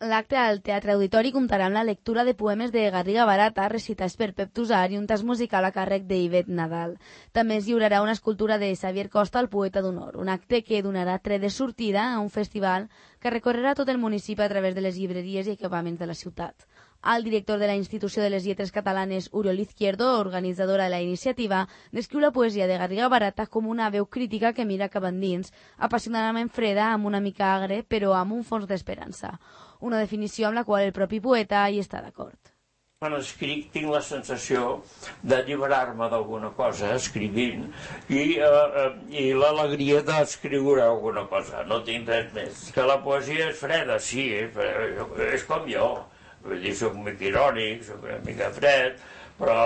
L'acte al Teatre Auditori comptarà amb la lectura de poemes de Garriga Barata recitats per Pep Tusar i un tas musical a càrrec d'Ivet Nadal. També es lliurarà una escultura de Xavier Costa, el poeta d'honor, un acte que donarà tret de sortida a un festival que recorrerà tot el municipi a través de les llibreries i equipaments de la ciutat. El director de la Institució de les Lletres Catalanes, Oriol Izquierdo, organitzadora de la iniciativa, descriu la poesia de Garriga Barata com una veu crítica que mira cap endins, apassionadament freda, amb una mica agre, però amb un fons d'esperança. Una definició amb la qual el propi poeta hi està d'acord. Quan escric tinc la sensació d'alliberar-me d'alguna cosa escrivint i l'alegria d'escriure alguna cosa, no tinc res més. Que la poesia és freda, sí, és com jo. Vull dir, soc una mica irònic, soc una mica fred, però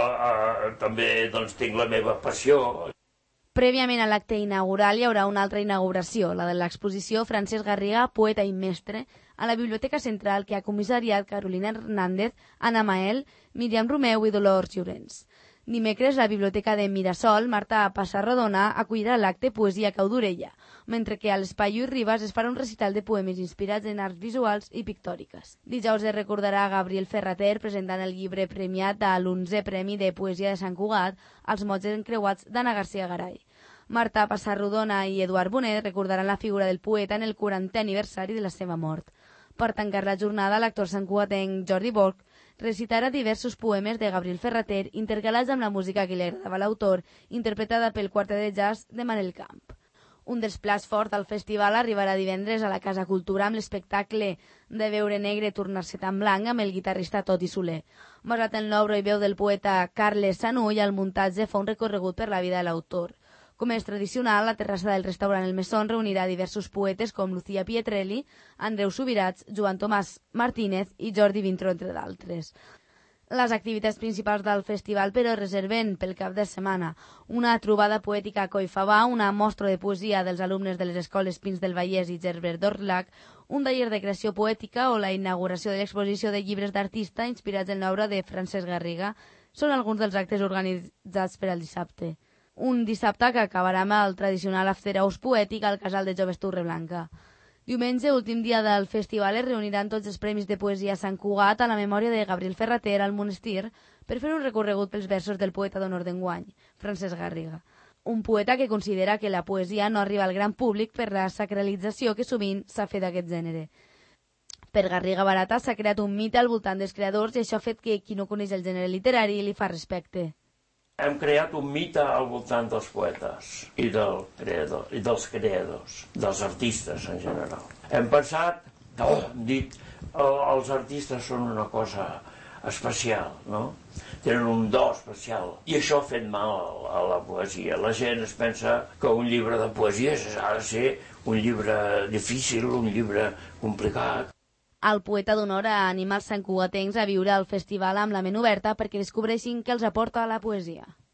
també tinc la meva passió. Prèviament a l'acte inaugural hi haurà una altra inauguració, la de l'exposició Francesc Garriga, poeta i mestre, a la Biblioteca Central que ha comissariat Carolina Hernández, Anna Mael, Míriam Romeu i Dolors Llorens. Dimecres, la Biblioteca de Mirasol, Marta Passarrodona, acollirà l'acte Poesia Cau d'Orella, mentre que a l'Espai Lluís Ribas es farà un recital de poemes inspirats en arts visuals i pictòriques. Dijous es recordarà Gabriel Ferrater presentant el llibre premiat a l'11è Premi de Poesia de Sant Cugat als mots encreuats d'Anna García Garay. Marta Passarrodona i Eduard Bonet recordaran la figura del poeta en el 40è aniversari de la seva mort. Per tancar la jornada, l'actor santcugatenc Jordi Borch recitarà diversos poemes de Gabriel Ferrater intercalats amb la música que li agradava a l'autor, interpretada pel quartet de jazz de Manel Camp. Un dels plats forts del festival arribarà divendres a la Casa Cultura amb l'espectacle de Veure negre tornar-se tan blanc amb el guitarrista Toti Soler. Basat en l'obra i veu del poeta Carles Sanull, el muntatge fa un recorregut per la vida de l'autor. Com és tradicional, la terrassa del restaurant El Mesón reunirà diversos poetes com Lucía Pietrelli, Andreu Subirats, Joan Tomàs Martínez i Jordi Vintró, entre d'altres. Les activitats principals del festival, però, reserven pel cap de setmana una trobada poètica a Coifabà, una mostra de poesia dels alumnes de les escoles Pins del Vallès i Gerbert d'Orlac, un taller de creació poètica o la inauguració de l'exposició de llibres d'artista inspirats en l'obra de Francesc Garriga són alguns dels actes organitzats per al dissabte. Un dissabte que acabarà amb el tradicional after house poètic al Casal de Joves Torreblanca. Diumenge, últim dia del festival, es reuniran tots els premis de poesia a Sant Cugat a la memòria de Gabriel Ferrater al Monestir per fer un recorregut pels versos del poeta d'honor d'enguany, Francesc Garriga. Un poeta que considera que la poesia no arriba al gran públic per la sacralització que sovint s'ha fet d'aquest gènere. Per Garriga Barata s'ha creat un mite al voltant dels creadors i això ha fet que qui no coneix el gènere literari li fa respecte. Hem creat un mite al voltant dels poetes i dels creadors, dels artistes en general. Hem pensat, hem dit, els artistes són una cosa especial, no? Tenen un do especial. I això ha fet mal a la poesia. La gent es pensa que un llibre de poesia ha de ser un llibre difícil, un llibre complicat. El poeta d'honor anima els santcugatencs a viure al festival amb la ment oberta perquè descobreixin què els aporta la poesia.